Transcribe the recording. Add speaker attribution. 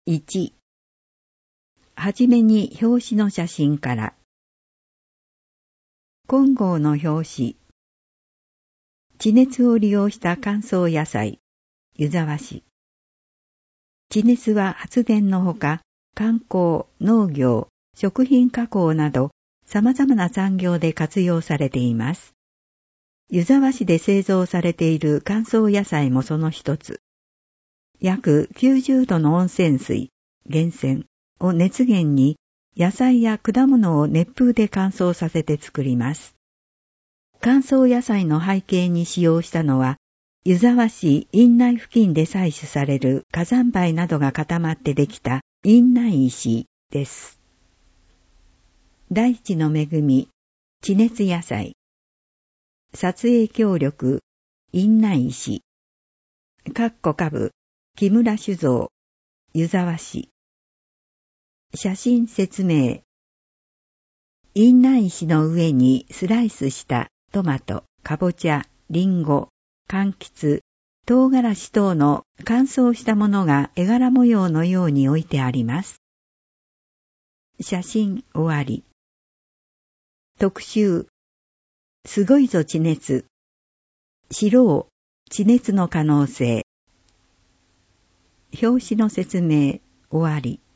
Speaker 1: 1、はじめに表紙の写真から。今号の表紙。地熱を利用した乾燥野菜、湯沢市。地熱は発電のほか、観光、農業、食品加工など、様々な産業で活用されています。湯沢市で製造されている乾燥野菜もその一つ。約90度の温泉水、源泉を熱源に野菜や果物を熱風で乾燥させて作ります。乾燥野菜の背景に使用したのは、湯沢市院内付近で採取される火山灰などが固まってできた院内石です。大地の恵み、地熱野菜。撮影協力、院内石。下部、木村酒造、湯沢市。写真説明。院内石の上にスライスしたトマト、かぼちゃ、リンゴ、柑橘、唐辛子等の乾燥したものが絵柄模様のように置いてあります。写真終わり。特集。すごいぞ地熱。知ろう、地熱の可能性。表紙の説明終わり。